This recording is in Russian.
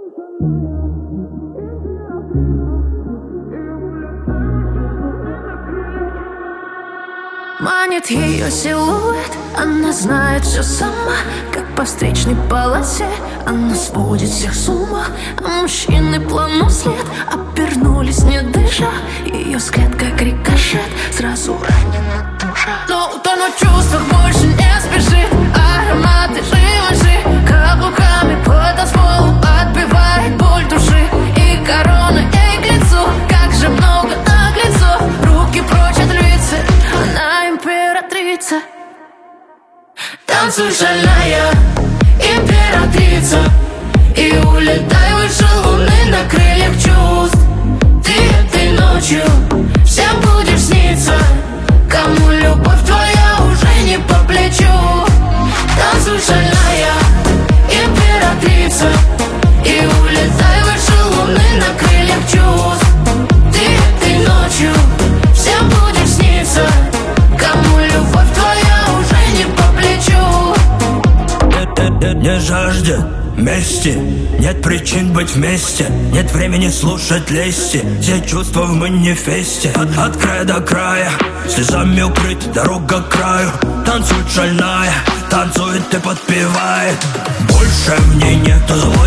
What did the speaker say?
Манит ее силуэт, она знает все сама. Как по встречной полосе она сводит всех с ума. А мужчины плавно вслед обернулись, не дыша. Ее взгляд как рикошет, сразу ранена душа. Но утонуть в чувствах больше не спешит. Ароматы живы, каблуками по танцполу отбивает боль души. И корона ей к лицу, как же много наглецов. Руки прочь от львицы, она императрица. Танцуй, шальная императрица, и улетай выше луны на крыльях чувств. Ты этой ночью всем будешь сниться, кому любовь твоя уже не по плечу. Танцуй, шальная императрица, и улетай выше луны на крыльях чувств. Ты этой ночью всем будешь сниться, кому любовь твоя уже не по плечу. Не жаждет мести, нет причин быть вместе, нет времени слушать лести. Все чувства в манифесте, от края до края, слезами укрыт дорога к краю. Танцует шальная, танцует и подпевает. Больше в ней нету зла.